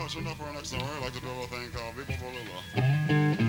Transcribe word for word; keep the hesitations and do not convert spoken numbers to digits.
that's enough for our next number. I like to do a thing called Viva Bolilla.